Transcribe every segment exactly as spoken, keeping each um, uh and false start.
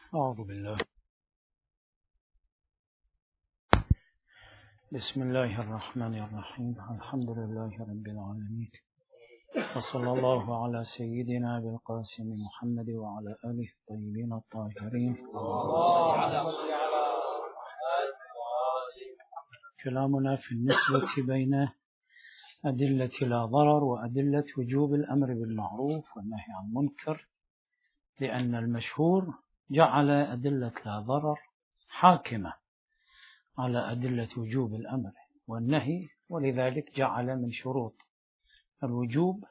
أعوذ بالله. بسم الله الرحمن الرحيم. الحمد لله رب العالمين، وصلى الله على سيدنا أبي القاسم محمد وعلى آله الطيبين الطاهرين. كلامنا في النسبة بين أدلة لا ضرر وأدلة وجوب الأمر بالمعروف والنهي عن المنكر، لأن المشهور جعل أدلة لا ضرر حاكمة على أدلة وجوب الأمر والنهي، ولذلك جعل من شروط الوجوب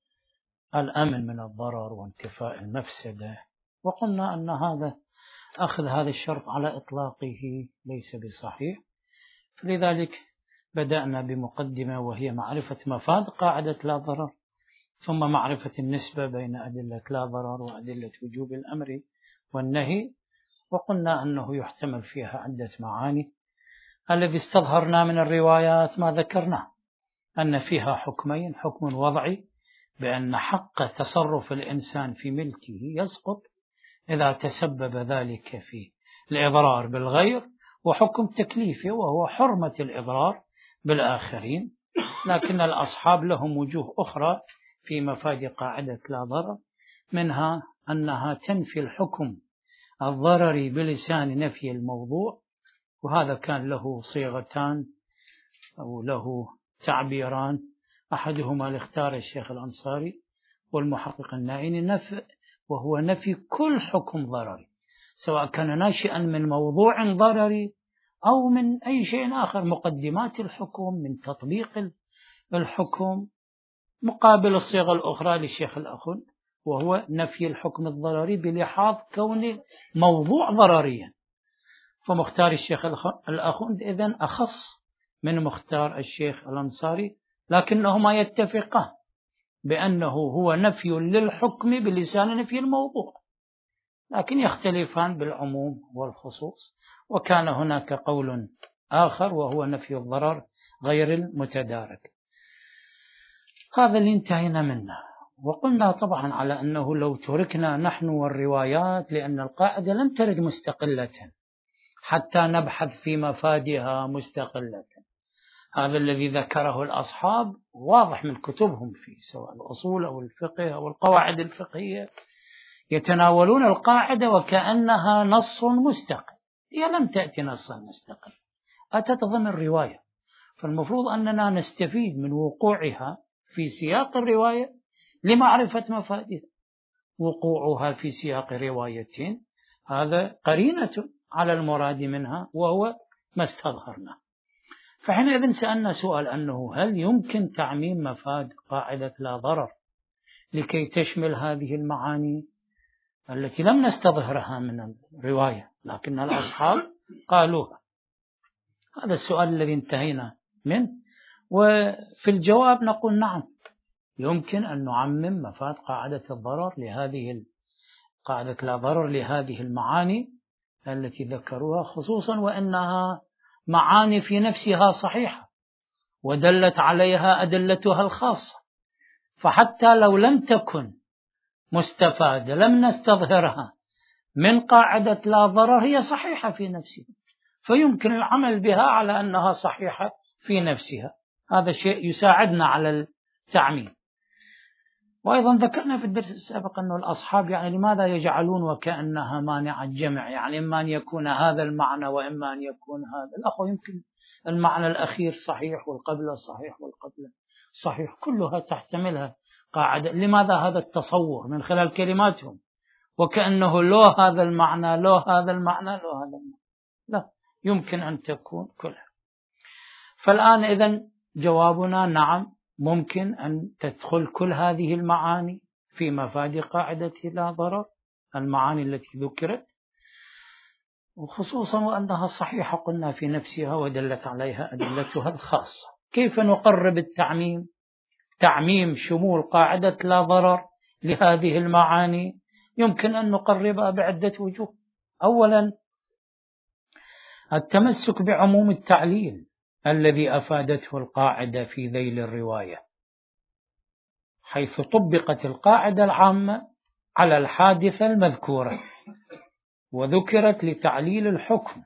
الأمن من الضرر وانتفاء المفسدة. وقلنا أن هذا أخذ هذا الشرط على إطلاقه ليس بصحيح، فلذلك بدأنا بمقدمة وهي معرفة مفاد قاعدة لا ضرر، ثم معرفة النسبة بين أدلة لا ضرر وأدلة وجوب الأمر والنهي. وقلنا أنه يحتمل فيها عدة معاني. الذي استظهرنا من الروايات ما ذكرنا أن فيها حكمين: حكم وضعي بأن حق تصرف الإنسان في ملكه يسقط إذا تسبب ذلك في الإضرار بالغير، وحكم تكليفي وهو حرمة الإضرار بالآخرين. لكن الأصحاب لهم وجوه أخرى في مفاد قاعدة لا ضرر، منها أنها تنفي الحكم الضرري بلسان نفي الموضوع، وهذا كان له صيغتان أو له تعبيران، أحدهما لاختار الشيخ الأنصاري والمحقق النائني، نفي وهو نفي كل حكم ضرري، سواء كان ناشئا من موضوع ضرري أو من أي شيء آخر، مقدمات الحكم، من تطبيق الحكم، مقابل الصيغة الأخرى للشيخ الأخوند وهو نفي الحكم الضرري بلحاظ كون موضوع ضرريا. فمختار الشيخ الأخوند إذن أخص من مختار الشيخ الأنصاري، لكنهما يتفقان بأنه هو نفي للحكم بلسان نفي الموضوع، لكن يختلفان بالعموم والخصوص. وكان هناك قول آخر وهو نفي الضرر غير المتدارك. هذا اللي انتهينا منه. وقلنا طبعا على أنه لو تركنا نحن والروايات، لأن القاعدة لم ترد مستقلة حتى نبحث في مفادها مستقلة. هذا الذي ذكره الأصحاب واضح من كتبهم في سواء الأصول أو الفقه أو القواعد الفقهية، يتناولون القاعدة وكأنها نص مستقل. هي لم تأتي نصا مستقل، أتت ضمن الرواية، فالمفروض أننا نستفيد من وقوعها في سياق الرواية لمعرفة مفادها. وقوعها في سياق روايتين هذا قرينة على المراد منها وهو ما استظهرنا. فحينئذ سألنا سؤال أنه هل يمكن تعميم مفاد قاعدة لا ضرر لكي تشمل هذه المعاني التي لم نستظهرها من الرواية لكن الأصحاب قالوها؟ هذا السؤال الذي انتهينا منه. وفي الجواب نقول نعم، يمكن أن نعمم مفاد قاعدة الضرر لهذه قاعدة لا ضرر لهذه المعاني التي ذكروها، خصوصا وأنها معاني في نفسها صحيحة ودلت عليها أدلتها الخاصة، فحتى لو لم تكن مستفادة لم نستظهرها من قاعدة لا ضرر هي صحيحة في نفسها، فيمكن العمل بها على أنها صحيحة في نفسها. هذا شيء يساعدنا على التعميم. وأيضا ذكرنا في الدرس السابق أن الأصحاب يعني لماذا يجعلون وكأنها مانع الجمع، يعني إما أن يكون هذا المعنى وإما أن يكون هذا. الأخوة يمكن المعنى الأخير صحيح والقبلة صحيح والقبلة صحيح، كلها تحتملها قاعدة. لماذا هذا التصور من خلال كلماتهم وكأنه لو هذا المعنى لو هذا المعنى لو هذا المعنى؟ لا، يمكن أن تكون كلها. فالآن إذن جوابنا نعم، ممكن أن تدخل كل هذه المعاني في مفاد قاعدة لا ضرر، المعاني التي ذكرت، وخصوصا وأنها صحيحة قلنا في نفسها ودلت عليها أدلتها الخاصة. كيف نقرب التعميم؟ تعميم شمول قاعدة لا ضرر لهذه المعاني يمكن أن نقربها بعدة وجوه. أولا، التمسك بعموم التعليل الذي أفادته القاعدة في ذيل الرواية، حيث طبقت القاعدة العامة على الحادثة المذكورة وذكرت لتعليل الحكم.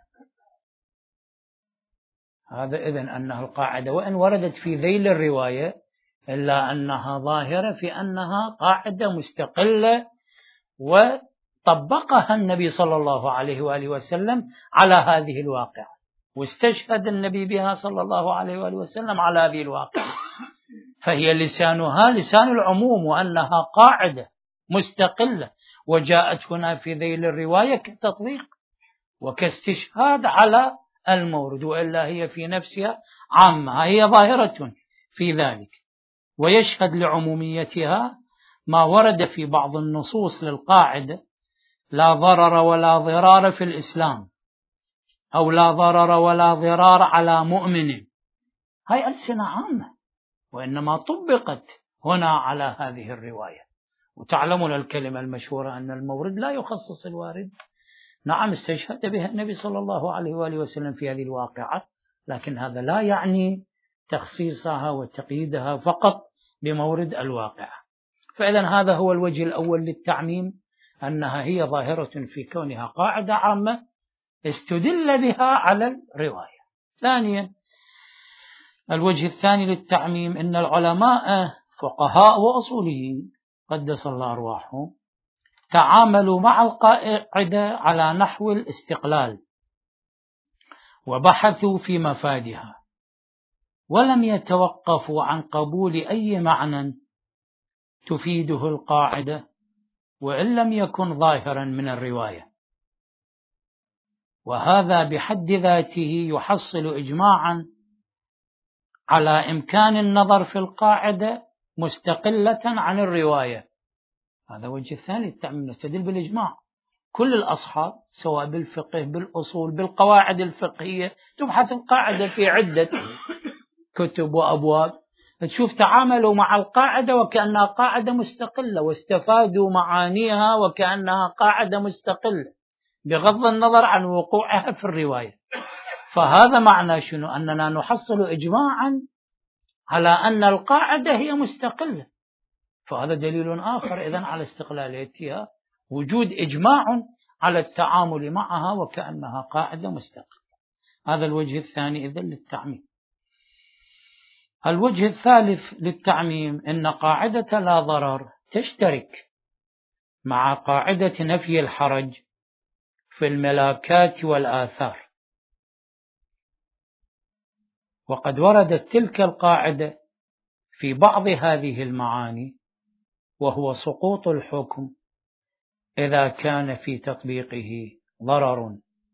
هذا إذن أنها القاعدة وإن وردت في ذيل الرواية إلا أنها ظاهرة في أنها قاعدة مستقلة، وطبقها النبي صلى الله عليه وآله وسلم على هذه الواقعة، واستشهد النبي بها صلى الله عليه وآله وسلم على هذه الواقعة، فهي لسانها لسان العموم، وأنها قاعدة مستقلة وجاءت هنا في ذيل الرواية كالتطبيق وكاستشهاد على المورد، وإلا هي في نفسها عامة، هي ظاهرة في ذلك. ويشهد لعموميتها ما ورد في بعض النصوص للقاعدة: لا ضرر ولا ضرار في الإسلام، أو لا ضرر ولا ضرار على مؤمن. هاي ألسنة عامة، وإنما طبقت هنا على هذه الرواية. وتعلمون الكلمة المشهورة أن المورد لا يخصص الوارد. نعم استشهد بها النبي صلى الله عليه وآله وسلم في هذه الواقعة، لكن هذا لا يعني تخصيصها وتقييدها فقط بمورد الواقعة. فإذا هذا هو الوجه الأول للتعميم، أنها هي ظاهرة في كونها قاعدة عامة استدل بها على الرواية. ثانيا، الوجه الثاني للتعميم أن العلماء فقهاء وأصوليين قدس الله أرواحهم تعاملوا مع القاعدة على نحو الاستقلال، وبحثوا في مفادها، ولم يتوقفوا عن قبول أي معنى تفيده القاعدة وإن لم يكن ظاهرا من الرواية. وهذا بحد ذاته يحصل إجماعا على إمكان النظر في القاعدة مستقلة عن الرواية. هذا وجه الثاني التعميم، نستدل بالإجماع. كل الأصحاب سواء بالفقه بالأصول بالقواعد الفقهية تبحث القاعدة في عدة كتب وأبواب، تشوف تعاملوا مع القاعدة وكأنها قاعدة مستقلة، واستفادوا معانيها وكأنها قاعدة مستقلة بغض النظر عن وقوعها في الرواية. فهذا معنى شنو؟ أننا نحصل إجماعا على أن القاعدة هي مستقلة، فهذا دليل آخر إذن على استقلاليتها، وجود إجماع على التعامل معها وكأنها قاعدة مستقلة. هذا الوجه الثاني إذن للتعميم. الوجه الثالث للتعميم أن قاعدة لا ضرر تشترك مع قاعدة نفي الحرج في الملاكات والآثار، وقد وردت تلك القاعدة في بعض هذه المعاني، وهو سقوط الحكم إذا كان في تطبيقه ضرر،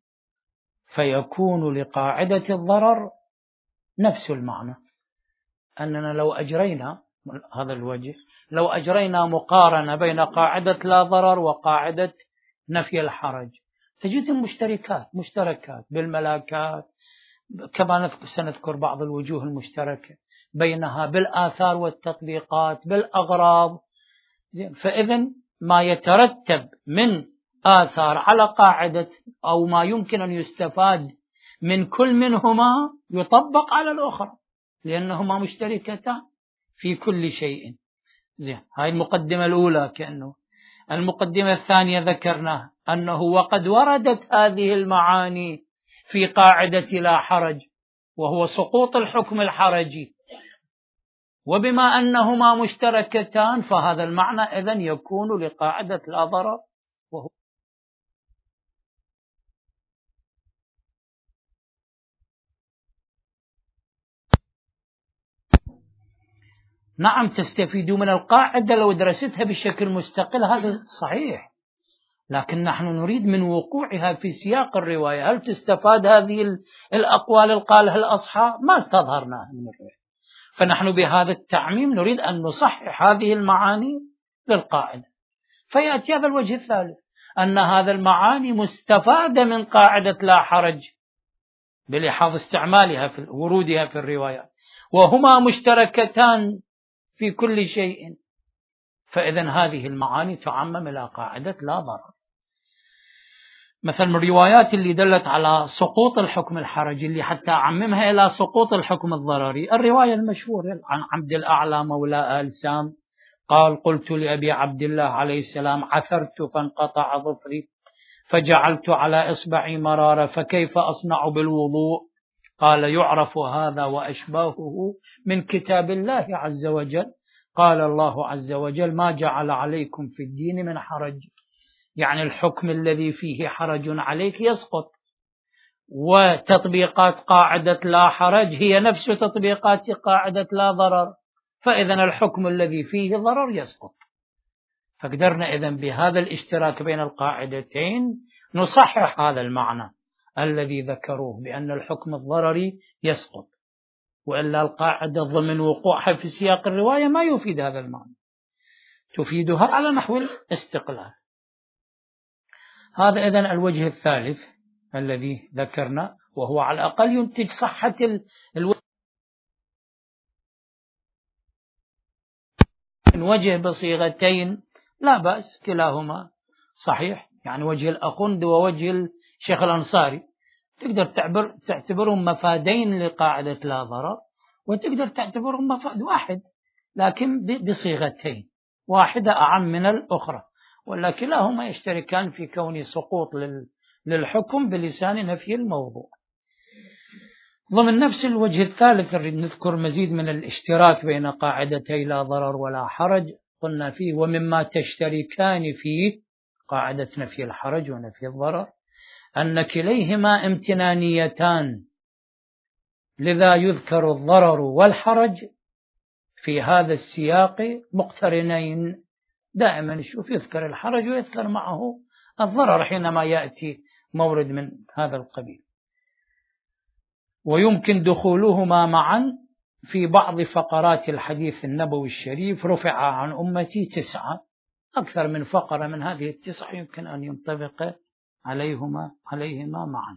فيكون لقاعدة الضرر نفس المعنى. أننا لو أجرينا هذا الوجه، لو أجرينا مقارنة بين قاعدة لا ضرر وقاعدة نفي الحرج، تجد مشتركات مشتركات بالملاكات، كما سنذكر بعض الوجوه المشتركة بينها بالآثار والتطبيقات بالأغراض. فإذن ما يترتب من آثار على قاعدة أو ما يمكن أن يستفاد من كل منهما يطبق على الأخرى، لأنهما مشتركتان في كل شيء. زين، هاي المقدمة الأولى. كأنه المقدمة الثانية ذكرنا أنه وقد وردت هذه المعاني في قاعدة لا حرج، وهو سقوط الحكم الحرجي، وبما أنهما مشتركتان فهذا المعنى إذن يكون لقاعدة لا ضرر. وهو نعم تستفيد من القاعدة لو درستها بشكل مستقل، هذا صحيح، لكن نحن نريد من وقوعها في سياق الرواية. هل تستفاد هذه الأقوال اللي قالها الأصحاب؟ ما استظهرناها من الرواية. فنحن بهذا التعميم نريد أن نصحح هذه المعاني للقاعدة. فيأتي هذا الوجه الثالث، أن هذا المعاني مستفادة من قاعدة لا حرج بلحاظ استعمالها في ورودها في الروايات، وهما مشتركتان في كل شيء، فإذن هذه المعاني تعمم إلى قاعدة لا ضرر. مثل من الروايات اللي دلت على سقوط الحكم الحرجي اللي حتى عممها إلى سقوط الحكم الضرري، الرواية المشهورة عن عبد الأعلى مولى آل سام قال: قلت لأبي عبد الله عليه السلام: عثرت فانقطع ظفري فجعلت على إصبعي مرارة فكيف أصنع بالوضوء؟ قال يعرف هذا وأشباهه من كتاب الله عز وجل. قال الله عز وجل ما جعل عليكم في الدين من حرج، يعني الحكم الذي فيه حرج عليك يسقط، وتطبيقات قاعدة لا حرج هي نفس تطبيقات قاعدة لا ضرر، فإذن الحكم الذي فيه ضرر يسقط. فقدرنا إذن بهذا الاشتراك بين القاعدتين نصحح هذا المعنى الذي ذكروه بأن الحكم الضرري يسقط، وإلا القاعدة ضمن وقوعها في سياق الرواية ما يفيد هذا المعنى، تفيدها على نحو الاستقلال. هذا إذن الوجه الثالث الذي ذكرنا، وهو على الأقل ينتج صحة الوجه وجه بصيغتين لا بأس، كلاهما صحيح، يعني وجه الأخند ووجه الشيخ الأنصاري تقدر تعبر تعتبرهم مفادين لقاعدة لا ضرر، وتقدر تعتبرهم مفاد واحد لكن بصيغتين، واحدة أعم من الأخرى، ولا كلاهما يشتركان في كون سقوط للحكم بلسان نفي الموضوع. ضمن نفس الوجه الثالث نريد نذكر مزيد من الاشتراك بين قاعدتي لا ضرر ولا حرج. قلنا فيه ومما تشتركان فيه قاعدة نفي الحرج ونفي الضرر أن كليهما امتنانيتان، لذا يذكر الضرر والحرج في هذا السياق مقترنين. دائما نشوف يذكر الحرج ويذكر معه الضرر حينما يأتي مورد من هذا القبيل، ويمكن دخولهما معا في بعض فقرات الحديث النبوي الشريف. رفع عن أمتي تسعة، أكثر من فقرة من هذه التسعة يمكن أن ينطبق عليهما عليهما معا.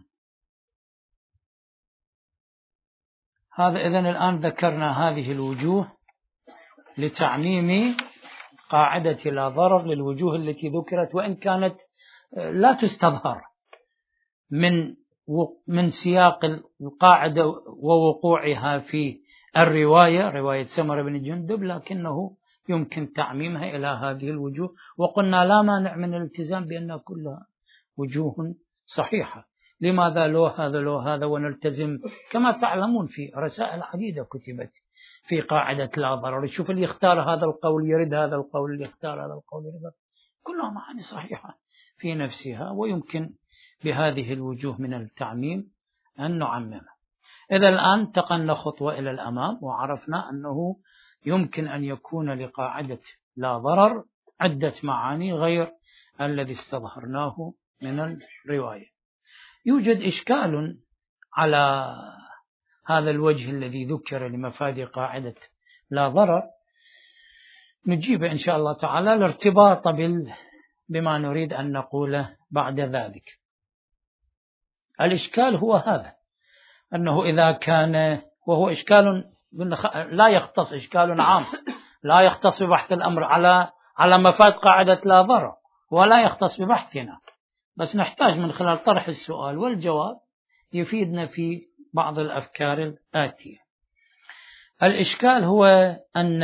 هذا إذن الآن ذكرنا هذه الوجوه لتعميم قاعدة لا ضرر للوجوه التي ذكرت، وإن كانت لا تستظهر من من سياق القاعدة ووقوعها في الرواية، رواية سمرة بن جندب، لكنه يمكن تعميمها إلى هذه الوجوه، وقلنا لا مانع من الالتزام بأنها كلها وجوه صحيحة. لماذا لو هذا لو هذا ونلتزم؟ كما تعلمون في رسائل عديدة كتبت في قاعدة لا ضرر، شوف اللي يختار هذا القول يرد هذا القول، اللي يختار هذا القول يرد، كلها معاني صحيحة في نفسها، ويمكن بهذه الوجوه من التعميم أن نعممها. إذا الآن انتقلنا خطوة إلى الأمام وعرفنا أنه يمكن أن يكون لقاعدة لا ضرر عدة معاني غير الذي استظهرناه من الرواية. يوجد إشكال على هذا الوجه الذي ذكر لمفاد قاعدة لا ضرر، نجيب إن شاء الله تعالى الارتباط بما نريد أن نقوله بعد ذلك. الإشكال هو هذا، أنه إذا كان، وهو إشكال لا يختص، إشكال عام لا يختص ببحث الأمر على على مفاد قاعدة لا ضرر، ولا يختص ببحثنا، بس نحتاج من خلال طرح السؤال والجواب يفيدنا في بعض الأفكار الآتية. الإشكال هو أن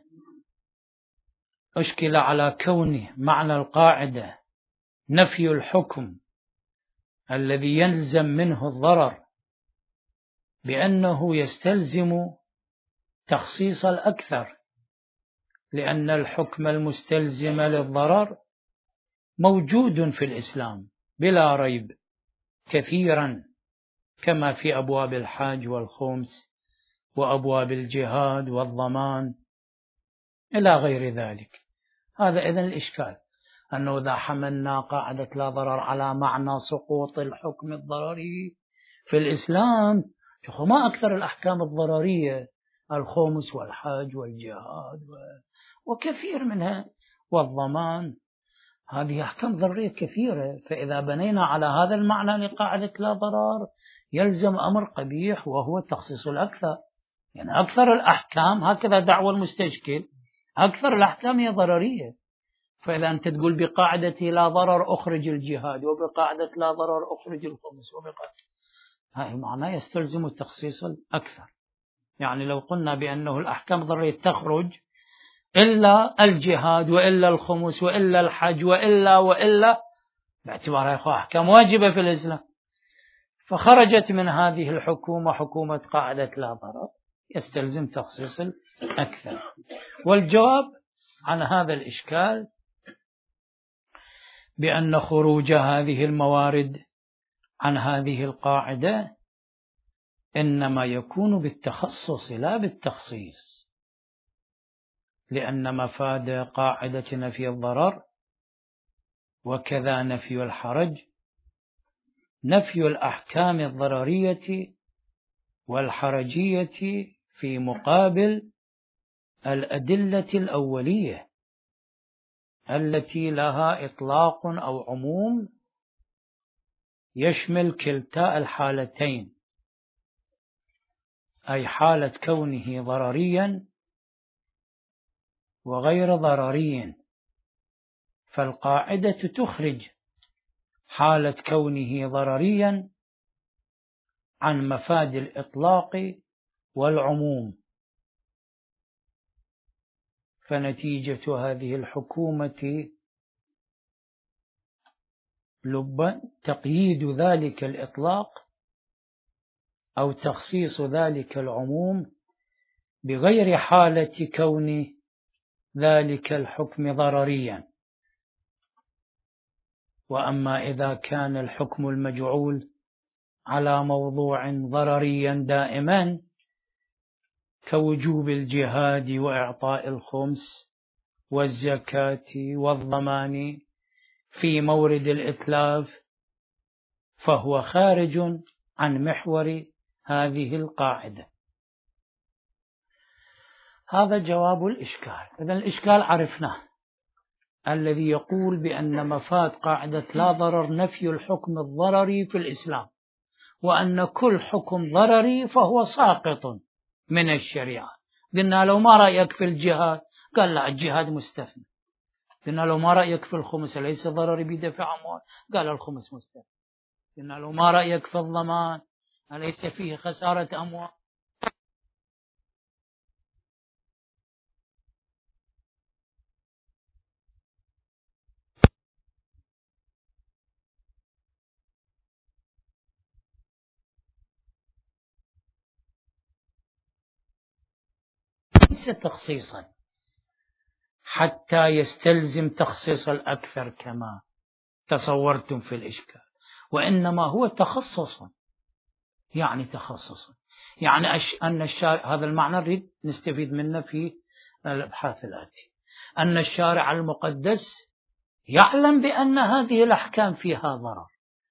أشكل على كون معنى القاعدة نفي الحكم الذي يلزم منه الضرر بأنه يستلزم تخصيص الأكثر، لأن الحكم المستلزم للضرر موجود في الإسلام بلا ريب كثيرا، كما في أبواب الحج والخمس وأبواب الجهاد والضمان إلى غير ذلك. هذا إذن الإشكال، أنه إذا حملنا قاعدة لا ضرر على معنى سقوط الحكم الضرري في الإسلام، ما أكثر الأحكام الضررية، الخمس والحج والجهاد وكثير منها والضمان، هذه أحكام ضررية كثيرة. فإذا بنينا على هذا المعنى لقاعدة لا ضرر يلزم أمر قبيح، وهو تخصيص الأكثر، يعني أكثر الأحكام، هكذا دعوى المستشكل، أكثر الأحكام هي ضررية. فإذا أنت تقول بقاعدة لا ضرر أخرج الجهاد، وبقاعدة لا ضرر أخرج الخمس، وبقاعدة هذا معناه يستلزم التخصيص الأكثر. يعني لو قلنا بأنه الأحكام الضررية تخرج إلا الجهاد وإلا الخمس وإلا الحج وإلا وإلا باعتبارها أحكام واجبة في الإسلام. فخرجت من هذه الحكومة حكومة قاعدة لا ضرر، يستلزم تخصيص الأكثر. والجواب عن هذا الإشكال بأن خروج هذه الموارد عن هذه القاعدة إنما يكون بالتخصص لا بالتخصيص، لأن مفاد قاعدة نفي الضرر وكذا نفي الحرج نفي الأحكام الضررية والحرجية في مقابل الأدلة الأولية التي لها إطلاق أو عموم يشمل كلتا الحالتين، أي حالة كونه ضرريا وغير ضرري. فالقاعدة تخرج حالة كونه ضرريا عن مفاد الإطلاق والعموم. فنتيجة هذه الحكومة لب تقييد ذلك الإطلاق أو تخصيص ذلك العموم بغير حالة كون ذلك الحكم ضرريا. وأما إذا كان الحكم المجعول على موضوع ضرريا دائما كوجوب الجهاد وإعطاء الخمس والزكاة والضمان في مورد الإتلاف، فهو خارج عن محور هذه القاعدة. هذا جواب الإشكال. إذن الإشكال عرفناه، الذي يقول بأن مفاد قاعدة لا ضرر نفي الحكم الضرري في الإسلام، وأن كل حكم ضرري فهو ساقط من الشريعة. قلنا له ما رأيك في الجهاد؟ قال لا، الجهاد مستثنى. قلنا له ما رأيك في الخمس؟ ليس ضرري بدفع أموال؟ قال الخمس مستثنى. قلنا له ما رأيك في الضمان؟ أليس فيه خسارة أموال؟ ليس تخصيصا حتى يستلزم تخصيص الأكثر كما تصورتم في الإشكال، وإنما هو تخصصا. يعني تخصصا يعني أن الشارع، هذا المعنى نريد نستفيد منه في الأبحاث الآتية، أن الشارع المقدس يعلم بأن هذه الأحكام فيها ضرر،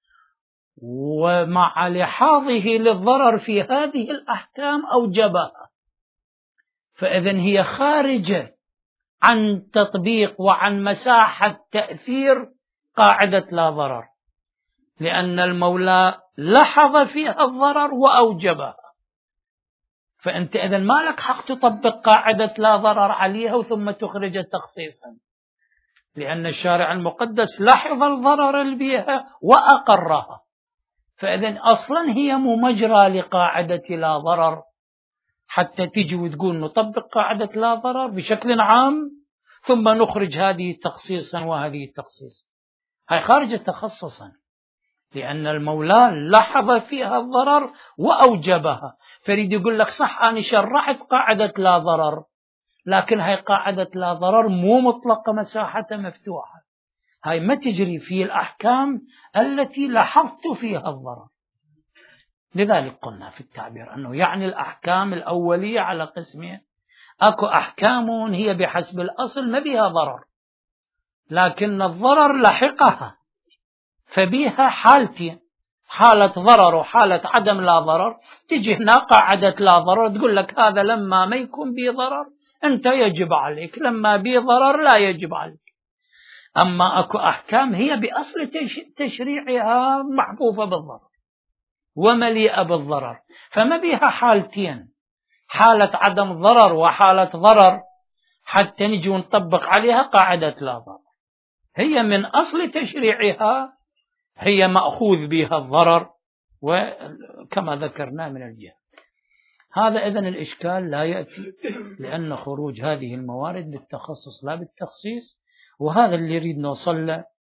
ومع لحاظه للضرر في هذه الأحكام أوجبها، فإذن هي خارجة عن تطبيق وعن مساحة تأثير قاعدة لا ضرر، لأن المولى لحظ فيها الضرر وأوجبها. فأنت إذن ما لك حق تطبق قاعدة لا ضرر عليها ثم تخرج تخصيصا، لأن الشارع المقدس لحظ الضرر اللي بها وأقرها. فإذن أصلا هي ممجرى لقاعدة لا ضرر، حتى تجي وتقول نطبق قاعدة لا ضرر بشكل عام ثم نخرج هذه تخصيصا وهذه تخصيصا. هاي خارجة تخصصا، لأن المولى لحظ فيها الضرر وأوجبها. فريد يقول لك صح أنا شرعت قاعدة لا ضرر، لكن هاي قاعدة لا ضرر مو مطلقة، مساحة مفتوحة. هاي ما تجري في الأحكام التي لاحظت فيها الضرر. لذلك قلنا في التعبير أنه يعني الأحكام الأولية على قسمين. أكو أحكام هي بحسب الأصل ما بها ضرر، لكن الضرر لحقها، فبيها حالتين، حالة ضرر وحالة عدم لا ضرر. تجي هنا قاعدة لا ضرر تقول لك هذا لما ما يكون بي ضرر أنت يجب عليك، لما بي ضرر لا يجب عليك. أما أكو أحكام هي بأصل تشريعها محفوفة بالضرر ومليئة بالضرر، فما بيها حالتين، حالة عدم ضرر وحالة ضرر، حتى نجي ونطبق عليها قاعدة لا ضرر. هي من أصل تشريعها هي مأخوذ بها الضرر، وكما ذكرنا من الجهة. هذا إذن الإشكال لا يأتي، لأن خروج هذه الموارد بالتخصص لا بالتخصيص، وهذا اللي يريد نوصل له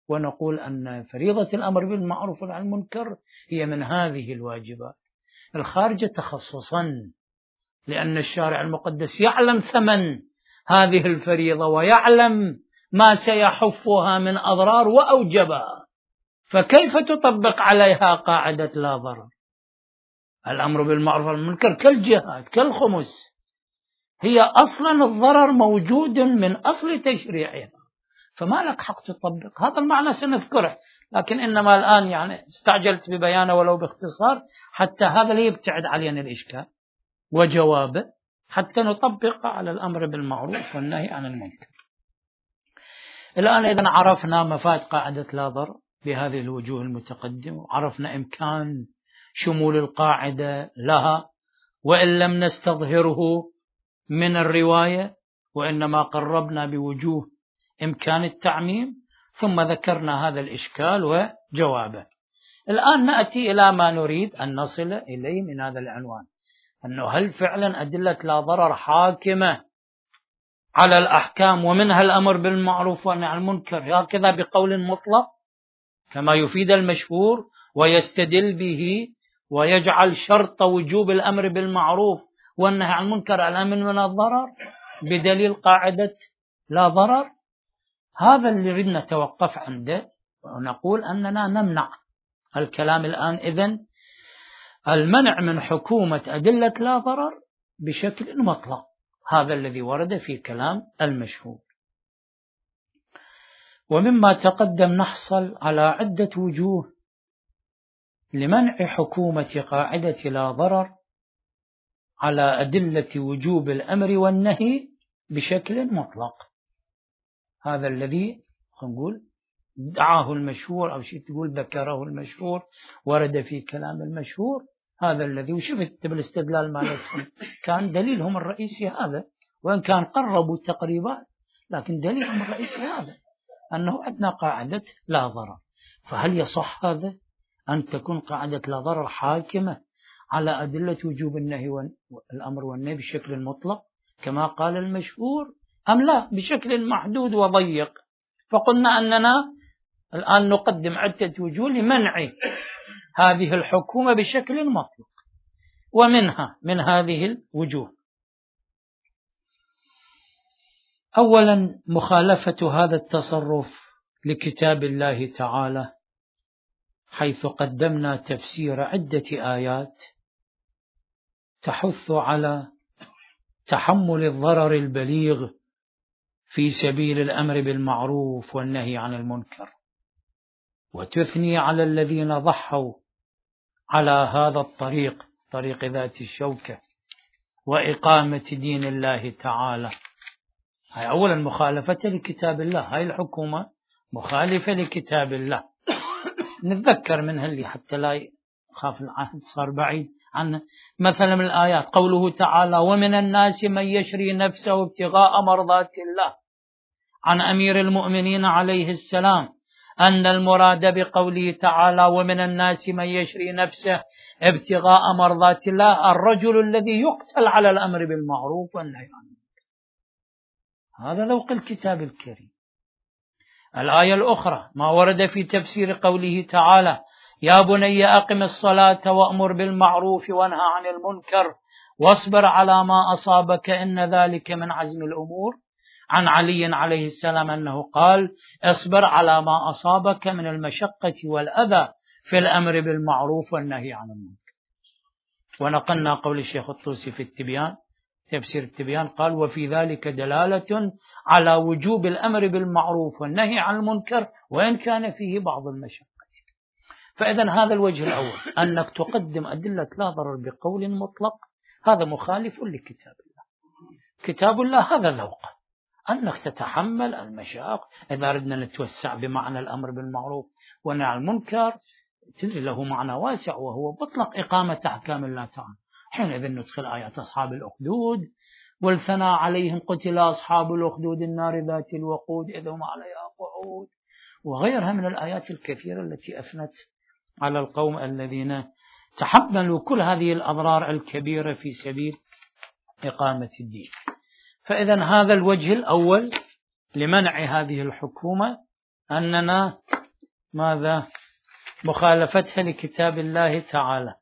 ونقول أن فريضة الأمر بالمعروف والنهي عن المنكر هي من هذه الواجبات الخارجة تخصصا، لأن الشارع المقدس يعلم ثمن هذه الفريضة ويعلم ما سيحفها من أضرار وأوجبها، فكيف تطبق عليها قاعدة لا ضرر؟ الأمر بالمعروف والمنكر كالجهاد كالخمس، هي أصلا الضرر موجود من أصل تشريعها، فما لك حق تطبق. هذا المعنى سنذكره، لكن إنما الآن يعني استعجلت ببيانه ولو باختصار حتى هذا لا يبتعد علينا الإشكال وجوابه، حتى نطبق على الأمر بالمعروف والنهي عن المنكر. الآن إذا عرفنا مفاد قاعدة لا ضرر بهذه الوجوه المتقدمة، وعرفنا إمكان شمول القاعدة لها وإن لم نستظهره من الرواية، وإنما قربنا بوجوه إمكان التعميم، ثم ذكرنا هذا الإشكال وجوابه. الآن نأتي إلى ما نريد أن نصل إليه من هذا العنوان، أنه هل فعلا أدلة لا ضرر حاكمة على الأحكام ومنها الأمر بالمعروف والنهي عن المنكر هكذا بقول مطلق كما يفيد المشهور ويستدل به ويجعل شرط وجوب الأمر بالمعروف والنهي عن المنكر الأمن من الضرر بدليل قاعدة لا ضرر؟ هذا اللي ردنا نتوقف عنده ونقول أننا نمنع الكلام الآن. إذن المنع من حكومة أدلة لا ضرر بشكل مطلق، هذا الذي ورد في كلام المشهور. ومما تقدم نحصل على عدة وجوه لمنع حكومة قاعدة لا ضرر على أدلة وجوب الأمر والنهي بشكل مطلق. هذا الذي نقول دعاه المشهور أو شيء تقول ذكره المشهور ورد في كلام المشهور، هذا الذي وشفت بالاستدلال مالتهم كان دليلهم الرئيسي هذا، وإن كان قربوا تقريبا لكن دليلهم الرئيسي هذا أنه عندنا قاعدة لا ضرر. فهل يصح هذا أن تكون قاعدة لا ضرر حاكمة على أدلة وجوب النهي والأمر والنهي بشكل مطلق كما قال المشهور، أم لا بشكل محدود وضيق؟ فقلنا أننا الآن نقدم عدة وجوه لمنع هذه الحكومة بشكل مطلق، ومنها من هذه الوجوه أولا مخالفة هذا التصرف لكتاب الله تعالى، حيث قدمنا تفسير عدة آيات تحث على تحمل الضرر البليغ في سبيل الأمر بالمعروف والنهي عن المنكر، وتثني على الذين ضحوا على هذا الطريق، طريق ذات الشوكة وإقامة دين الله تعالى. هاي أولا مخالفة لكتاب الله، هاي الحكومة مخالفة لكتاب الله. نتذكر منها اللي حتى لا يخاف العهد صار بعيد عنه. مثلا من الآيات قوله تعالى ومن الناس من يشري نفسه ابتغاء مرضات الله، عن أمير المؤمنين عليه السلام أن المراد بقوله تعالى ومن الناس من يشري نفسه ابتغاء مرضات الله الرجل الذي يقتل على الأمر بالمعروف والنهي عن المنكر. هذا ذوق الكتاب الكريم. الآية الأخرى ما ورد في تفسير قوله تعالى يا بني أقم الصلاة وأمر بالمعروف وانهى عن المنكر واصبر على ما أصابك إن ذلك من عزم الأمور، عن علي عليه السلام أنه قال اصبر على ما أصابك من المشقة والأذى في الأمر بالمعروف والنهي عن المنكر. ونقلنا قول الشيخ الطوسي في التبيان تفسير التبيان قال وفي ذلك دلالة على وجوب الأمر بالمعروف والنهي عن المنكر وإن كان فيه بعض المشقة. فإذا هذا الوجه الأول أنك تقدم أدلة لا ضرر بقول مطلق، هذا مخالف لكتاب الله. كتاب الله هذا ذوقه أنك تتحمل المشاق. إذا أردنا نتوسع بمعنى الأمر بالمعروف والنهي عن المنكر تدري له معنى واسع وهو مطلق إقامة أحكام الله تعالى. حينئذ ندخل آيات أصحاب الأخدود والثناء عليهم قتل أصحاب الأخدود النار ذات الوقود إذ هم عليها قعود، وغيرها من الآيات الكثيرة التي أثنت على القوم الذين تحملوا كل هذه الأضرار الكبيرة في سبيل إقامة الدين. فإذا هذا الوجه الأول لمنع هذه الحكومة أننا ماذا مخالفتها لكتاب الله تعالى.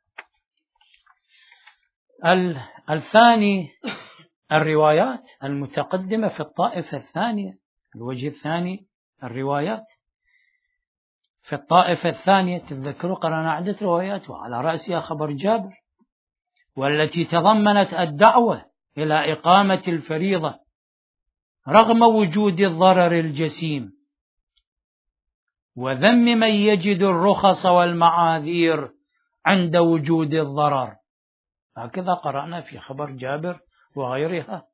الثاني الروايات المتقدمة في الطائفة الثانية، الوجه الثاني الروايات في الطائفة الثانية. تذكروا قرأنا عدة روايات وعلى رأسها خبر جابر، والتي تضمنت الدعوة إلى إقامة الفريضة رغم وجود الضرر الجسيم، وذم من يجد الرخص والمعاذير عند وجود الضرر. هكذا قرأنا في خبر جابر وغيرها.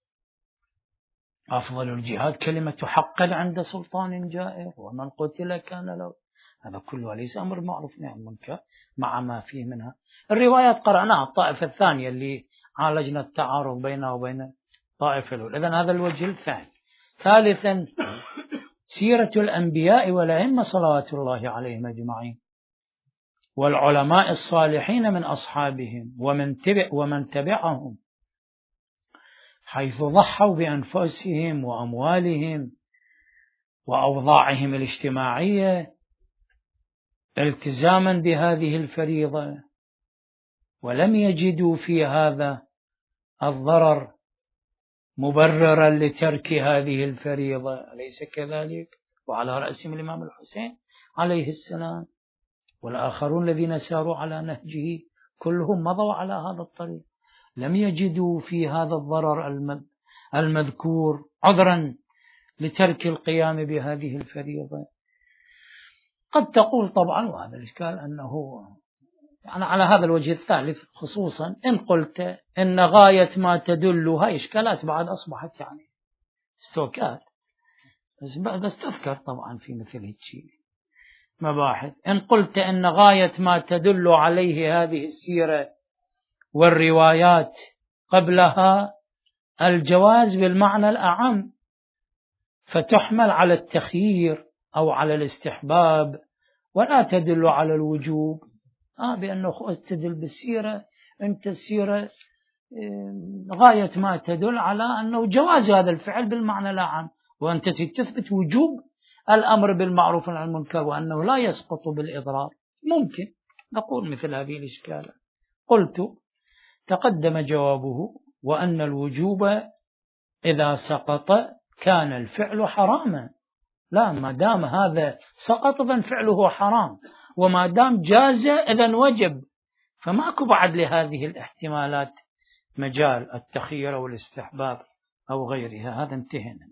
أفضل الجهاد كلمة حق عند سلطان جائر، ومن قتل كان له. هذا كله ليس أمر معروف نهي عن المنكر مع ما فيه منها. الروايات قرأناها الطائفة الثانية اللي عالجنا التعارض بينها وبين الطائفة الأولى. إذن هذا الوجه الثاني. ثالثا سيرة الأنبياء والأئمة صلوات الله عليهم أجمعين، والعلماء الصالحين من أصحابهم ومن تبع ومن تبعهم، حيث ضحوا بأنفسهم وأموالهم وأوضاعهم الاجتماعية التزاما بهذه الفريضة، ولم يجدوا في هذا الضرر مبررا لترك هذه الفريضة. أليس كذلك؟ وعلى رأسهم الإمام الحسين عليه السلام والآخرون الذين ساروا على نهجه كلهم مضوا على هذا الطريق، لم يجدوا في هذا الضرر المذكور عذرا لترك القيام بهذه الفريضة. قد تقول طبعا، وهذا الإشكال أنه يعني على هذا الوجه الثالث خصوصا إن قلت إن غاية ما تدلها إشكالات بعد أصبحت يعني استوكات، بس, بس تذكر طبعا في مثل هالشيء مباحث. إن قلت إن غاية ما تدل عليه هذه السيرة والروايات قبلها الجواز بالمعنى الأعم، فتحمل على التخيير أو على الاستحباب ولا تدل على الوجوب. آه بأنه استدل بالسيرة، أنت السيرة غاية ما تدل على أنه جواز هذا الفعل بالمعنى الأعم، وأنت تثبت وجوب الأمر بالمعروف والنهي عن المنكر وأنه لا يسقط بالإضرار. ممكن نقول مثل هذه الإشكالات. قلت تقدم جوابه وأن الوجوب إذا سقط كان الفعل حراما. لا، ما دام هذا سقط إذن فعله حرام، وما دام جاز إذن وجب، فماكو بعد لهذه الاحتمالات مجال التخيير والاستحباب أو غيرها. هذا انتهينا.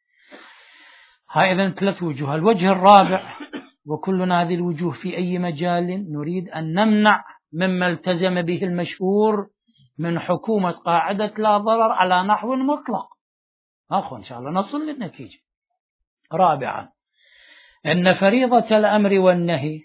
هاي إذن ثلاث وجوه. الوجه الرابع، وكلنا هذه الوجوه في أي مجال نريد أن نمنع مما التزم به المشهور من حكومة قاعدة لا ضرر على نحو مطلق. أخو إن شاء الله نصل للنتيجة. رابعا أن فريضة الأمر والنهي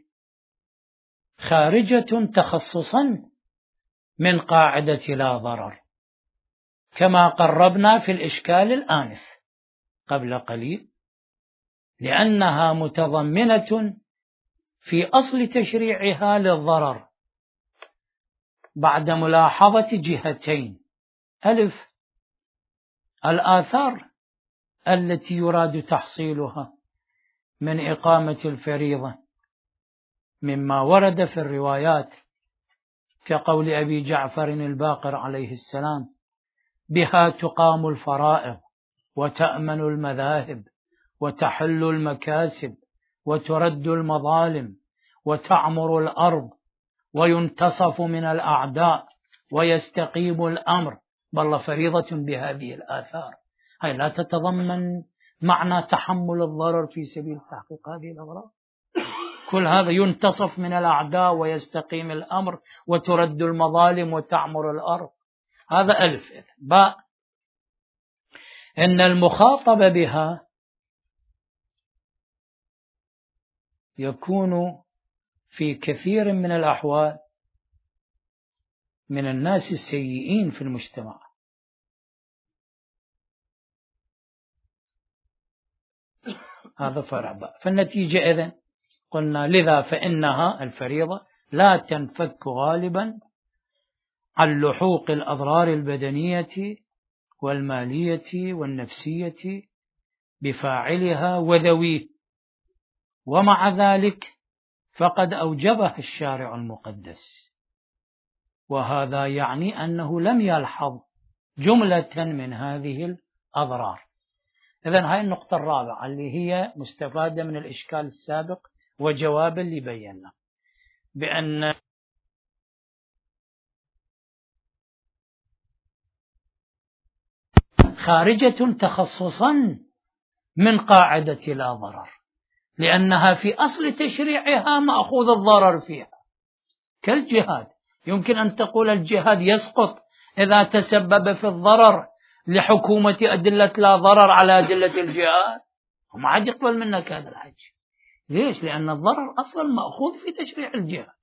خارجة تخصصا من قاعدة لا ضرر، كما قربنا في الإشكال الآنف قبل قليل، لأنها متضمنة في أصل تشريعها للضرر بعد ملاحظة جهتين: ألف، الآثار التي يراد تحصيلها من إقامة الفريضة مما ورد في الروايات كقول أبي جعفر الباقر عليه السلام: بها تقام الفرائض وتأمن المذاهب وتحل المكاسب وترد المظالم وتعمر الأرض وينتصف من الأعداء ويستقيم الأمر. بل فريضة بهذه الآثار. هي لا تتضمن معنى تحمل الضرر في سبيل تحقيق هذه الأغراض. كل هذا ينتصف من الأعداء ويستقيم الأمر وترد المظالم وتعمر الأرض. هذا ألف. باء، إن المخاطب بها يكون في كثير من الأحوال من الناس السيئين في المجتمع. هذا فرع باء. فالنتيجة إذن قلنا لذا فإنها الفريضة لا تنفك غالبا عن لحوق الأضرار البدنية والمالية والنفسية بفاعلها وذويه، ومع ذلك فقد أوجبها الشارع المقدس، وهذا يعني أنه لم يلحظ جملة من هذه الأضرار. إذن هاي النقطة الرابعة اللي هي مستفادة من الإشكال السابق وجوابا اللي بينا بأن خارجة تخصصا من قاعدة لا ضرر، لأنها في أصل تشريعها مأخوذ الضرر فيها، كالجهاد. يمكن أن تقول الجهاد يسقط إذا تسبب في الضرر لحكومة أدلة لا ضرر على أدلة الجهاد، وما عاد يقبل منك هذا الحج. ليش؟ لأن الضرر أصلا مأخوذ في تشريع الجهاد.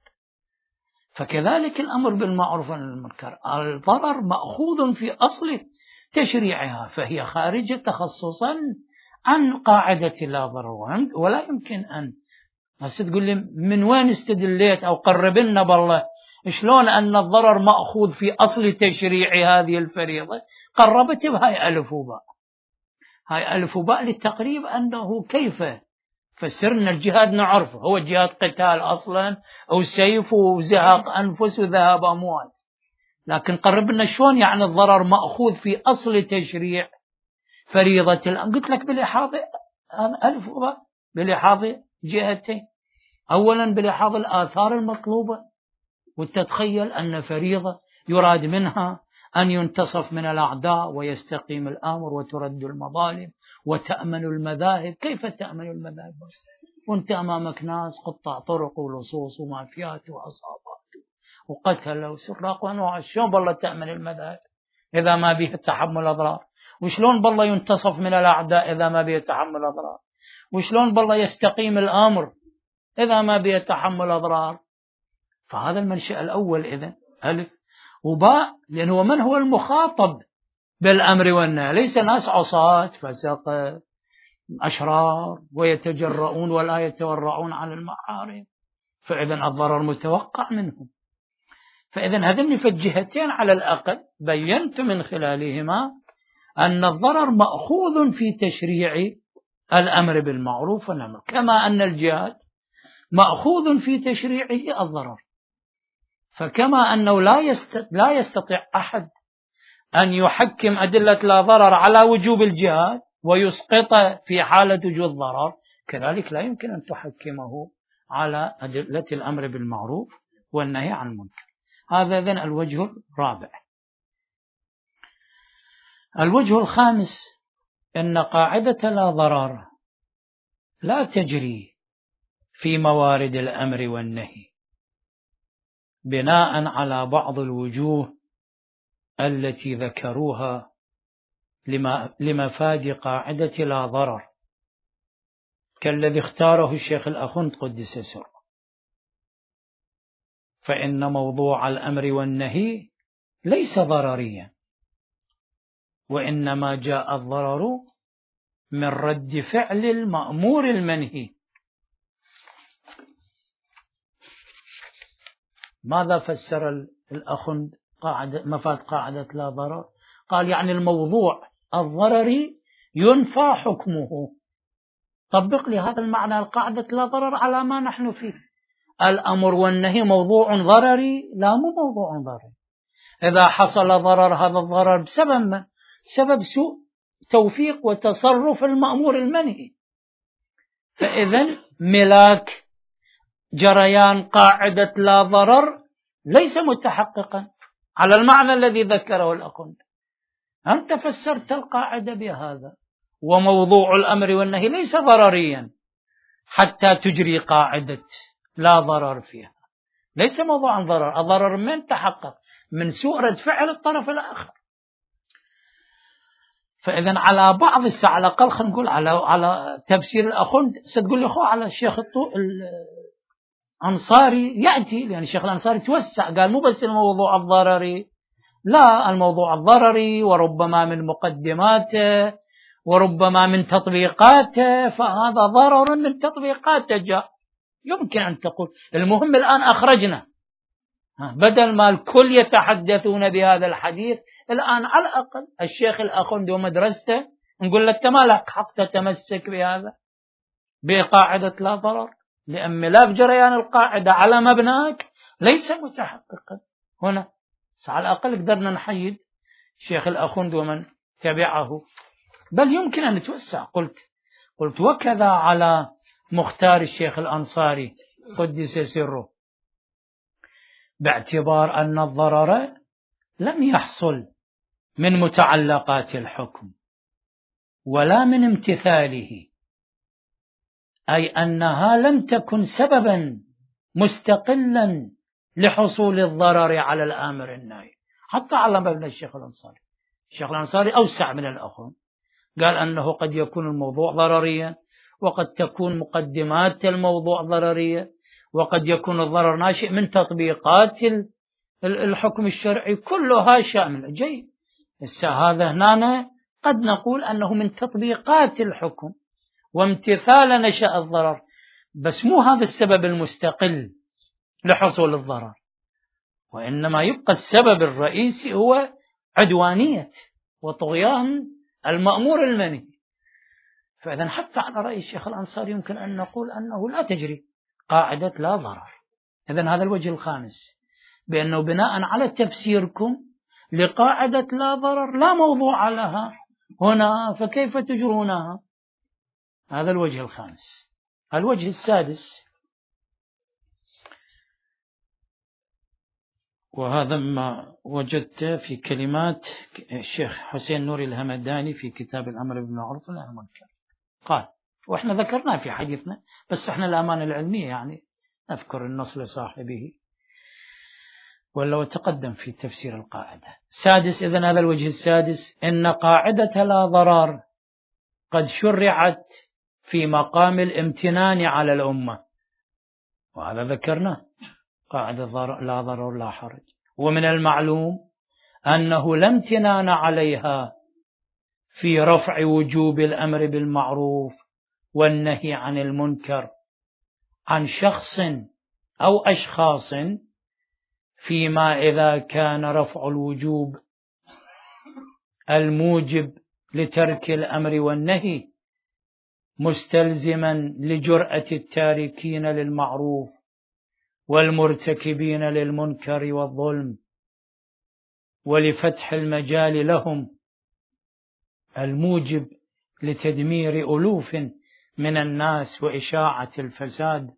فكذلك الأمر بالمعروف والنهي عن المنكر، الضرر مأخوذ في أصل تشريعها، فهي خارجة تخصصا عن قاعدة لا ضرر. ولا يمكن أن هسه تقول لي من وين استدليت أو قرب لنا بالله شلون أن الضرر مأخوذ في أصل تشريع هذه الفريضة. قربت بهاي ألف وباء، هاي ألف وباء للتقريب أنه كيف فسرنا الجهاد نعرفه هو جهاد قتال أصلا أو سيف وزهق أنفس وذهاب أموال، لكن قربنا شلون يعني الضرر مأخوذ في أصل تشريع فريضة الأمر. قلت لك بلحاظ ألف وباء، بلحاظ جهتين. أولا بلحاظ الآثار المطلوبة، وتتخيل أن فريضة يراد منها أن ينتصف من الأعداء ويستقيم الأمر وترد المظالم وتأمن المذاهب. كيف تأمن المذاهب وانت أمامك ناس قطع طرق ولصوص ومافيات وعصابات وقتل وسراق وأنواع؟ شلون بالله تأمن المذاهب إذا ما به تحمل أضرار؟ وشلون بالله ينتصف من الأعداء إذا ما به تحمل أضرار؟ وشلون بالله يستقيم الأمر إذا ما به تحمل أضرار؟ فهذا المنشأ الأول. إذن ألف وباء، لأنه من هو المخاطب بالأمر والنهي؟ ليس ناس عصاة فسقة أشرار ويتجرؤون ولا يتورعون عن المحارم، فإذن الضرر متوقع منهم. فإذن هذين فالجهتين على الأقل بينت من خلالهما أن الضرر مأخوذ في تشريع الأمر بالمعروف والنهي عن المنكر، كما أن الجهاد مأخوذ في تشريعه الضرر. فكما أنه لا يستطيع أحد أن يحكم أدلة لا ضرر على وجوب الجهاد ويسقط في حالة وجود ضرر، كذلك لا يمكن أن تحكمه على أدلة الأمر بالمعروف والنهي عن المنكر. هذا إذن الوجه الرابع. الوجه الخامس أن قاعدة لا ضرر لا تجري في موارد الأمر والنهي بناء على بعض الوجوه التي ذكروها لمفاد قاعدة لا ضرر، كالذي اختاره الشيخ الأخند قدس سره. فإن موضوع الأمر والنهي ليس ضرريا، وإنما جاء الضرر من رد فعل المأمور المنهي. ماذا فسر الأخند قاعدة مفاد قاعدة لا ضرر؟ قال يعني الموضوع الضرري ينفى حكمه. طبق لي هذا المعنى القاعدة لا ضرر على ما نحن فيه. الأمر والنهي موضوع ضرري؟ لا، مو موضوع ضرري. إذا حصل ضرر هذا الضرر بسبب ما؟ سبب سوء توفيق وتصرف المأمور المنهي. فإذن ملاك جريان قاعدة لا ضرر ليس متحققا على المعنى الذي ذكره الأخند. أنت فسرت القاعدة بهذا، وموضوع الأمر والنهي ليس ضرريا حتى تجري قاعدة لا ضرر فيها. ليس موضوعا ضرر، الضرر من تحقق؟ من سوء رد فعل الطرف الآخر. فإذن على بعض الساعة على الأقل خلينا نقول على على تفسير الأخند ستقول لي أخو على الشيخ الأنصاري يأتي، لأن الشيخ الأنصاري توسع قال مو بس الموضوع الضرري، لا، الموضوع الضرري وربما من مقدماته وربما من تطبيقاته، فهذا ضرر من تطبيقاته جاء. يمكن أن تقول المهم الآن أخرجنا، بدل ما الكل يتحدثون بهذا الحديث، الآن على الأقل الشيخ الأخند ومدرسته نقول لك ما لك حق تتمسك بهذا. بقاعدة لا ضرر، لأن ملاك جريان القاعدة على مبناك ليس متحققا هنا. على الأقل قدرنا نحيد الشيخ الأخوند ومن تبعه، بل يمكن أن نتوسع. قلت قلت وكذا على مختار الشيخ الأنصاري قدس سره، باعتبار أن الضرر لم يحصل من متعلقات الحكم ولا من امتثاله، أي أنها لم تكن سببا مستقلا لحصول الضرر على الآمر الناهي. حتى على مبنى الشيخ الأنصاري، الشيخ الأنصاري أوسع من الأخوان، قال أنه قد يكون الموضوع ضرريا، وقد تكون مقدمات الموضوع ضررية، وقد يكون الضرر ناشئ من تطبيقات الحكم الشرعي، كلها شاملة. جيد، هذا هنا قد نقول أنه من تطبيقات الحكم وامتثال نشأ الضرر، بس مو هذا السبب المستقل لحصول الضرر، وإنما يبقى السبب الرئيسي هو عدوانية وطغيان المأمور المنهي. فإذا حتى على رأي الشيخ الأنصاري يمكن أن نقول أنه لا تجري قاعدة لا ضرر. إذن هذا الوجه الخامس، بأنه بناء على تفسيركم لقاعدة لا ضرر لا موضوع لها هنا، فكيف تجرونها؟ هذا الوجه الخامس. الوجه السادس، وهذا ما وجدت في كلمات الشيخ حسين نوري الهمداني في كتاب الأمر بالمعروف والنهي عن المنكر، قال، وإحنا ذكرناه في حديثنا بس إحنا الأمانة العلمية يعني نذكر النص لصاحبه ولا وتقدم في تفسير القاعدة. سادس، إذن هذا الوجه السادس، إن قاعدة لا ضرر قد شرعت في مقام الامتنان على الأمة، وهذا ذكرناه، قاعدة لا ضرر لا حرج. ومن المعلوم أنه لا امتنان عليها في رفع وجوب الأمر بالمعروف والنهي عن المنكر عن شخص أو أشخاص، فيما إذا كان رفع الوجوب الموجب لترك الأمر والنهي مستلزما لجرأة التاركين للمعروف والمرتكبين للمنكر والظلم، ولفتح المجال لهم الموجب لتدمير ألوف من الناس وإشاعة الفساد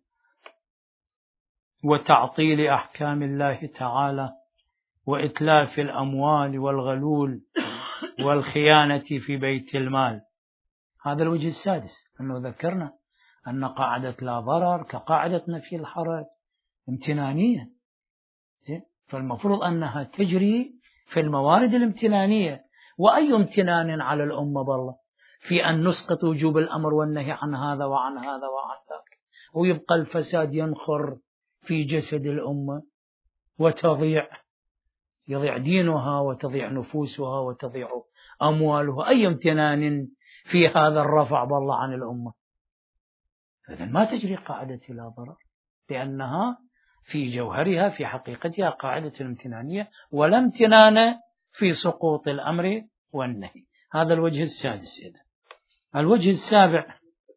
وتعطيل أحكام الله تعالى وإتلاف الأموال والغلول والخيانة في بيت المال. هذا الوجه السادس، أنه ذكرنا أن قاعدة لا ضرر كقاعدة نفي الحرج امتنانية، فالمفروض أنها تجري في الموارد الامتنانية. وأي امتنان على الأمة بالله في أن نسقط وجوب الأمر والنهي عن هذا وعن هذا وعن ذاك، ويبقى الفساد ينخر في جسد الأمة وتضيع، يضيع دينها وتضيع نفوسها وتضيع أموالها. أي امتنان في هذا الرفع بالله عن الأمة؟ إذن ما تجري قاعدة لا ضرر، لأنها في جوهرها في حقيقتها قاعدة الامتنانية، ولا امتنان في سقوط الأمر والنهي. هذا الوجه السادس. إذن الوجه السابع،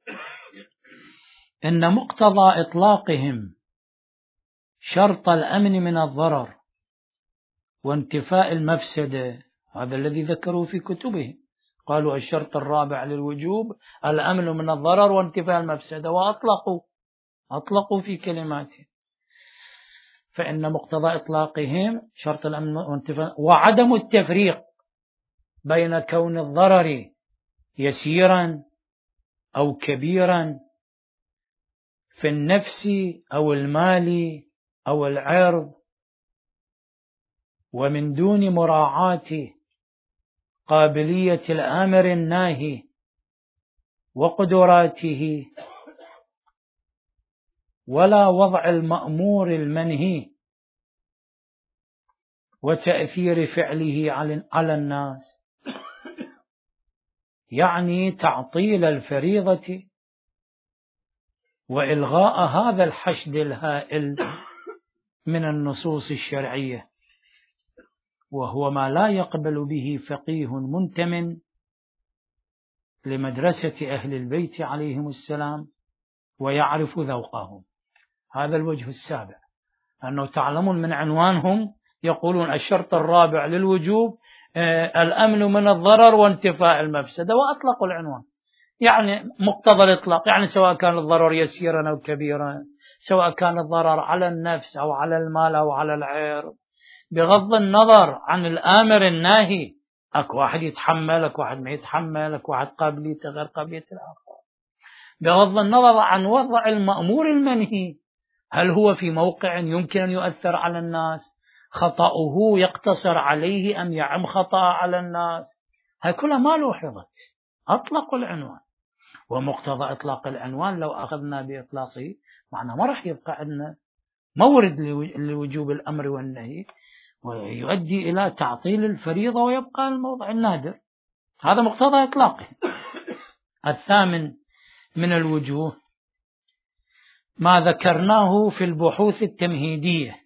إن مقتضى إطلاقهم شرط الأمن من الضرر وانتفاء المفسدة، هذا الذي ذكروا في كتبهم، قالوا الشرط الرابع للوجوب الأمن من الضرر وانتفاء المفسدة، وأطلقوا أطلقوا في كلماتهم. فإن مقتضى إطلاقهم شرط الأمن وانتفاء، وعدم التفريق بين كون الضرر يسيرا أو كبيرا في النفس أو المال أو العرض، ومن دون مراعاة قابلية الآمر الناهي وقدراته، ولا وضع المأمور المنهي وتأثير فعله على الناس، يعني تعطيل الفريضة وإلغاء هذا الحشد الهائل من النصوص الشرعية، وهو ما لا يقبل به فقيه منتمٍ لمدرسة أهل البيت عليهم السلام ويعرف ذوقهم. هذا الوجه السابع، أنه تعلمون من عنوانهم يقولون الشرط الرابع للوجوب الأمن من الضرر وانتفاء المفسدة، وأطلقوا العنوان، يعني مقتضى الإطلاق، يعني سواء كان الضرر يسيرا أو كبيرا، سواء كان الضرر على النفس أو على المال أو على العرض، بغض النظر عن الآمر الناهي. أكو واحد يتحمل، أكو واحد ما يتحمل، أكو واحد قابليته غير قابلية الآخر، بغض النظر عن وضع المأمور المنهي، هل هو في موقع يمكن أن يؤثر على الناس، خطأه يقتصر عليه أم يعم خطأ على الناس، هاي كلها ما لوحظت، أطلقوا العنوان. ومقتضى إطلاق العنوان لو أخذنا بإطلاقه معنى ما راح يبقى عندنا مورد لوجوب الأمر والنهي، ويؤدي إلى تعطيل الفريضة ويبقى الموضع النادر. هذا مقتضى إطلاقه. الثامن من الوجوه ما ذكرناه في البحوث التمهيدية،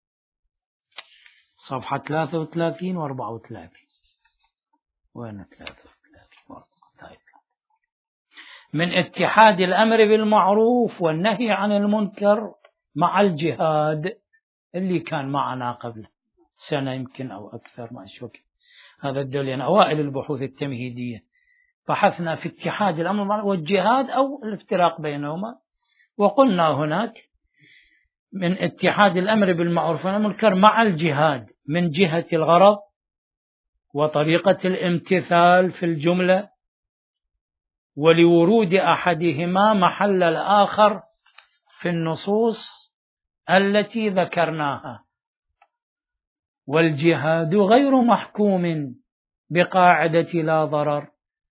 صفحة ثلاثة وثلاثين و أربعة وثلاثين. وين ثلاثة وثلاثين و أربعة وثلاثين؟ من اتحاد الأمر بالمعروف والنهي عن المنكر مع الجهاد، اللي كان معنا قبل سنة يمكن أو أكثر ما أشوك. هذا الدليل يعني أوائل البحوث التمهيدية بحثنا في اتحاد الأمر والجهاد أو الافتراق بينهما، وقلنا هناك من اتحاد الأمر بالمعروف والمنكر مع الجهاد من جهة الغرض وطريقة الامتثال في الجملة، ولورود أحدهما محل الآخر في النصوص التي ذكرناها. والجهاد غير محكوم بقاعدة لا ضرر،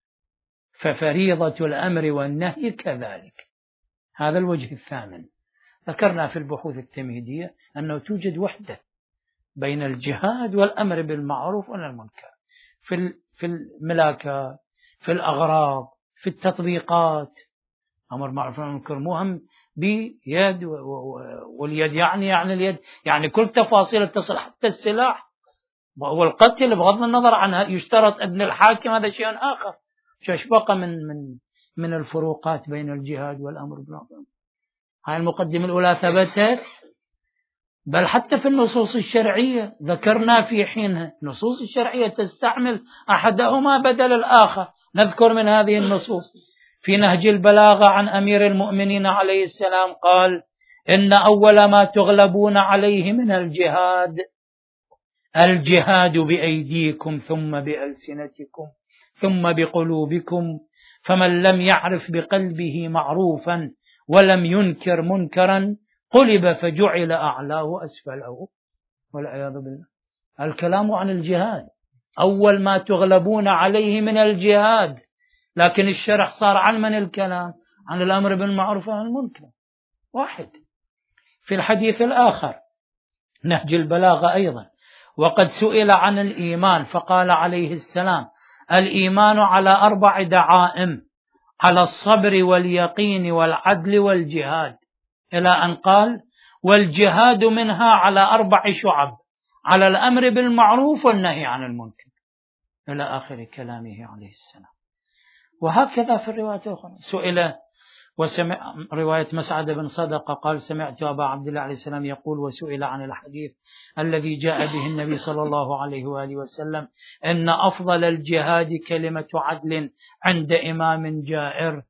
ففريضة الأمر والنهي كذلك. هذا الوجه الثامن. ذكرنا في البحوث التمهيدية أنه توجد وحدة بين الجهاد والأمر بالمعروف والمنكر في في الملاكة، في الأغراض، في التطبيقات. أمر بالمعروف والمنكر مهم بيد، واليد يعني يعني اليد يعني كل تفاصيل التصل، حتى السلاح والقتل بغض النظر عنها يشترط ابن الحاكم، هذا شيء آخر. شو بقى من من من الفروقات بين الجهاد والأمر بالمعروف؟ هاي المقدمة الأولى ثبتت، بل حتى في النصوص الشرعية ذكرنا في حينها نصوص الشرعية تستعمل أحدهما بدل الآخر. نذكر من هذه النصوص في نهج البلاغة عن أمير المؤمنين عليه السلام قال: إن أول ما تغلبون عليه من الجهاد الجهاد بأيديكم ثم بألسنتكم ثم بقلوبكم، فمن لم يعرف بقلبه معروفا ولم ينكر منكرا قلب فجعل أعلاه أسفله، والعياذ بالله. الكلام عن الجهاد، أول ما تغلبون عليه من الجهاد، لكن الشرح صار عن من الكلام؟ عن الأمر بالمعروف وعن المنكر. واحد. في الحديث الآخر نهج البلاغة أيضا: وقد سئل عن الإيمان فقال عليه السلام: الإيمان على أربع دعائم، على الصبر واليقين والعدل والجهاد، إلى أن قال: والجهاد منها على أربع شعب، على الأمر بالمعروف والنهي عن المنكر، إلى آخر كلامه عليه السلام. وهكذا في الرواية الأخرى سئل وسمع رواية مسعد بن صدقة قال: سمعت أبا عبد الله عليه السلام يقول وسئل عن الحديث الذي جاء به النبي صلى الله عليه وآله وسلم: إن أفضل الجهاد كلمة عدل عند إمام جائر.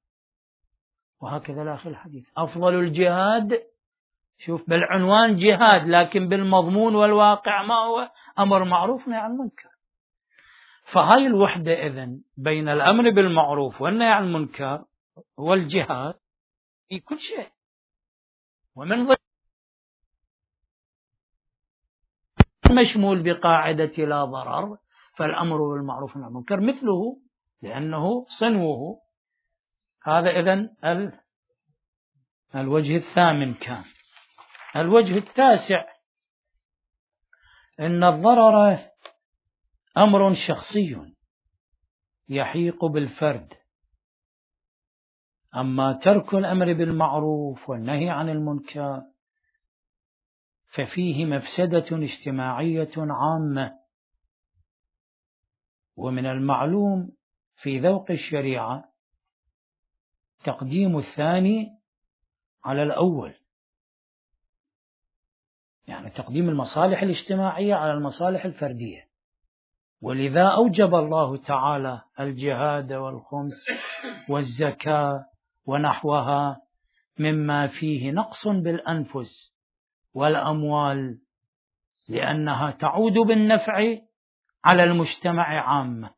وهكذا الآخر الحديث أفضل الجهاد، شوف بالعنوان جهاد، لكن بالمضمون والواقع ما هو؟ أمر معروف نهي عن المنكر. فهاي الوحدة إذن بين الأمر بالمعروف والنهي عن المنكر والجهاد في كل شيء، ومن ضمن مشمول بقاعدة لا ضرر، فالأمر بالمعروف والنهي عن المنكر مثله لأنه صنوه. هذا إذن الوجه الثامن كان. الوجه التاسع: إن الضرر أمر شخصي يحيق بالفرد، أما ترك الأمر بالمعروف والنهي عن المنكر ففيه مفسدة اجتماعية عامة. ومن المعلوم في ذوق الشريعة تقديم الثاني على الأول، يعني تقديم المصالح الاجتماعية على المصالح الفردية. ولذا أوجب الله تعالى الجهاد والخمس والزكاة ونحوها مما فيه نقص بالأنفس والأموال، لأنها تعود بالنفع على المجتمع عامة.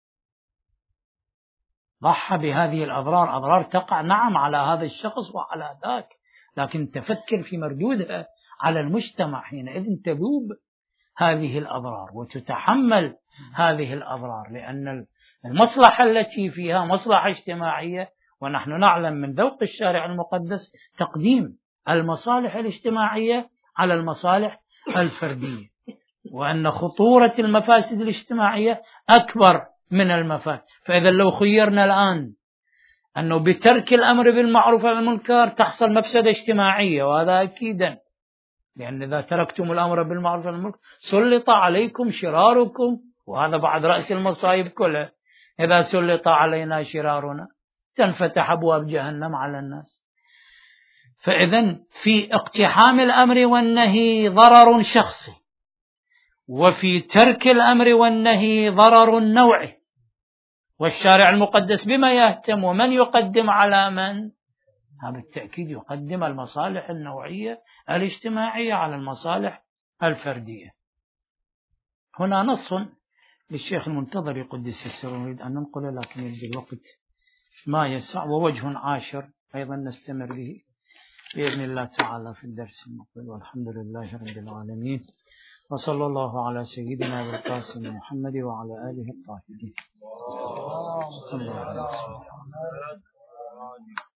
ضحى بهذه الأضرار، أضرار تقع نعم على هذا الشخص وعلى ذاك، لكن تفكر في مردودها على المجتمع، حينئذ تذوب هذه الأضرار وتتحمل هذه الأضرار، لأن المصلحة التي فيها مصلحة اجتماعية، ونحن نعلم من ذوق الشارع المقدس تقديم المصالح الاجتماعية على المصالح الفردية، وأن خطورة المفاسد الاجتماعية أكبر من المفاسد. فإذا لو خيرنا الآن أنه بترك الأمر بالمعروف والمنكر تحصل مفسدة اجتماعية، وهذا أكيدا، لأن إذا تركتم الأمر بالمعروف والمنكر سلط عليكم شراركم، وهذا بعد رأس المصائب كلها. إذا سلط علينا شرارنا تنفتح أبواب جهنم على الناس. فإذا في اقتحام الأمر والنهي ضرر شخصي، وفي ترك الأمر والنهي ضرر نوعي، والشارع المقدس بما يهتم ومن يقدم على من؟ بالتأكيد يقدم المصالح النوعية الاجتماعية على المصالح الفردية. هنا نص للشيخ المنتظر يقدس السر، نريد أن ننقله لكن يبدو الوقت ما يسع، ووجه عاشر أيضا نستمر به بإذن الله تعالى في الدرس المقبل. والحمد لله رب العالمين، وصلى الله على سيدنا والقاسم محمد وعلى آله الطاهرين.